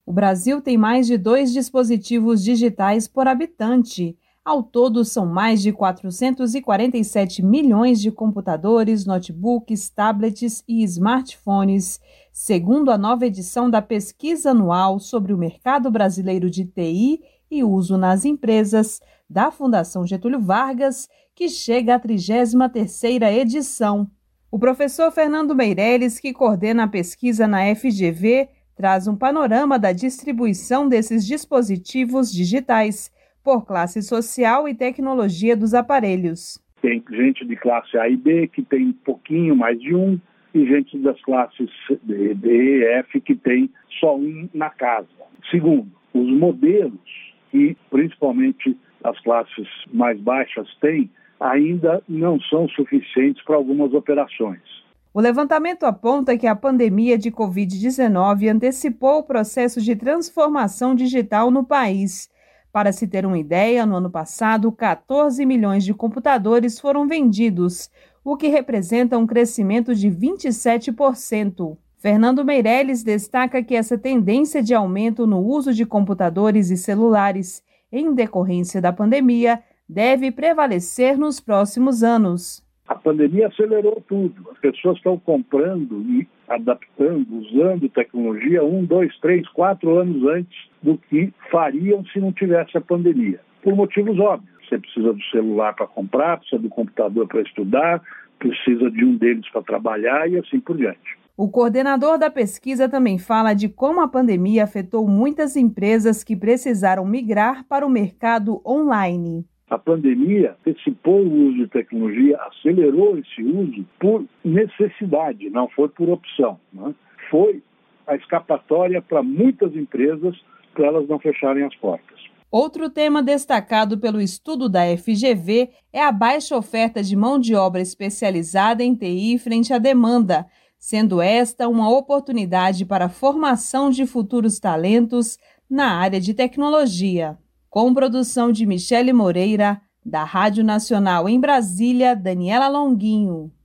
O Brasil tem mais de 2 dispositivos digitais por habitante. Ao todo, são mais de 447 milhões de computadores, notebooks, tablets e smartphones, segundo a nova edição da Pesquisa Anual sobre o Mercado Brasileiro de TI e Uso nas Empresas, da Fundação Getúlio Vargas, que chega à 33ª edição. O professor Fernando Meirelles, que coordena a pesquisa na FGV, traz um panorama da distribuição desses dispositivos digitais por classe social e tecnologia dos aparelhos. Tem gente de classe A e B que tem um pouquinho mais de um, e gente das classes D e F que tem só um na casa. Segundo, os modelos que principalmente as classes mais baixas têm ainda não são suficientes para algumas operações. O levantamento aponta que a pandemia de Covid-19 antecipou o processo de transformação digital no país. Para se ter uma ideia, no ano passado, 14 milhões de computadores foram vendidos, o que representa um crescimento de 27%. Fernando Meirelles destaca que essa tendência de aumento no uso de computadores e celulares em decorrência da pandemia deve prevalecer nos próximos anos. A pandemia acelerou tudo. As pessoas estão comprando e adaptando, usando tecnologia 1, 2, 3, 4 anos antes do que fariam se não tivesse a pandemia. Por motivos óbvios. Você precisa do celular para comprar, precisa do computador para estudar, precisa de um deles para trabalhar e assim por diante. O coordenador da pesquisa também fala de como a pandemia afetou muitas empresas que precisaram migrar para o mercado online. A pandemia antecipou o uso de tecnologia, acelerou esse uso por necessidade, não foi por opção, né? Foi a escapatória para muitas empresas para elas não fecharem as portas. Outro tema destacado pelo estudo da FGV é a baixa oferta de mão de obra especializada em TI frente à demanda, sendo esta uma oportunidade para a formação de futuros talentos na área de tecnologia. Com produção de Michele Moreira, da Rádio Nacional em Brasília, Daniela Longuinho.